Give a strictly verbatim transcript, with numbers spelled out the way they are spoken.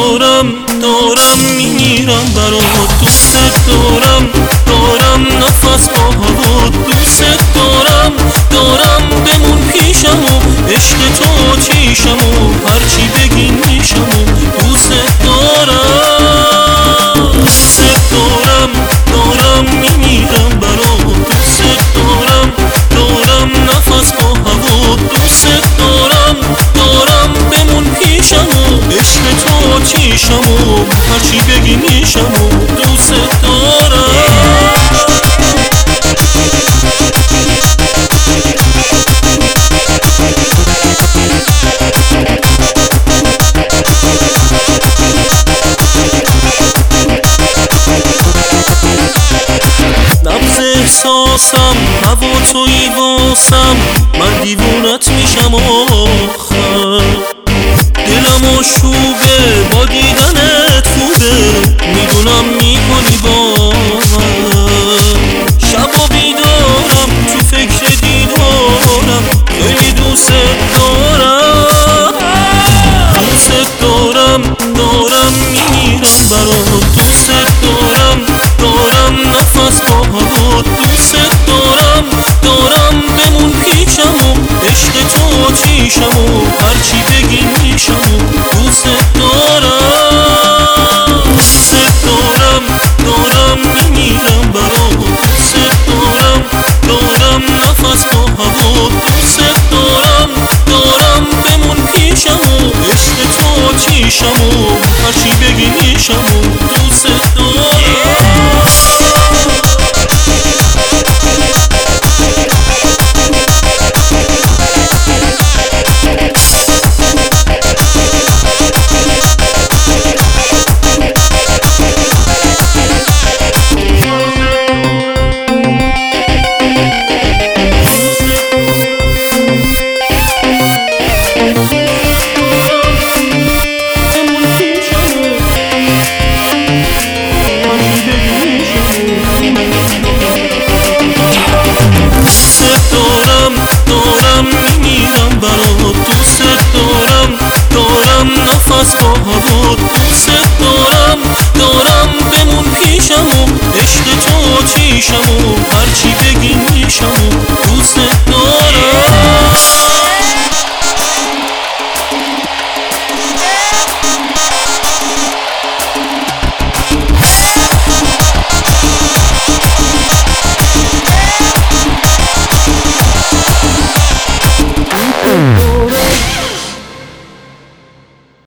دارم دارم میمیرم برات، دوست دارم دارم نفس با هوا، دوست دارم دارم بمون پیشم و عشق تو چیشم و هرچی بگی میشم و دوست دارم دوست دارم دارم میمیرم برات، دوست دارم دارم نفس با هوا، دوست دارم دارم بمون پیشم و عشق تو چیشم و هرچی بگی میشم و دوست دارم. نبض احساسم هوا تویی واسم، من دیوونت میشم آخر، دلم آشوبه با دیدنت خوبه، میدونم میکنی با من، شبا بیدارم تو فکر دیدارم، خیلی دوست دارم دوست دارم دارم میمیرم برات، دوست دارم دارم نفس با هوا، دوست دارم دارم بمون پیچم و عشق تو چیشم و هرچی بگی میشم و دوست دارم دوست دارم دارم میمیرم برات، دوست دارم دارم نفس با هوا، دوست دارم دارم بمون پیشم و عشق تو چیشم و هرچی بگی میشم و دوست دارم.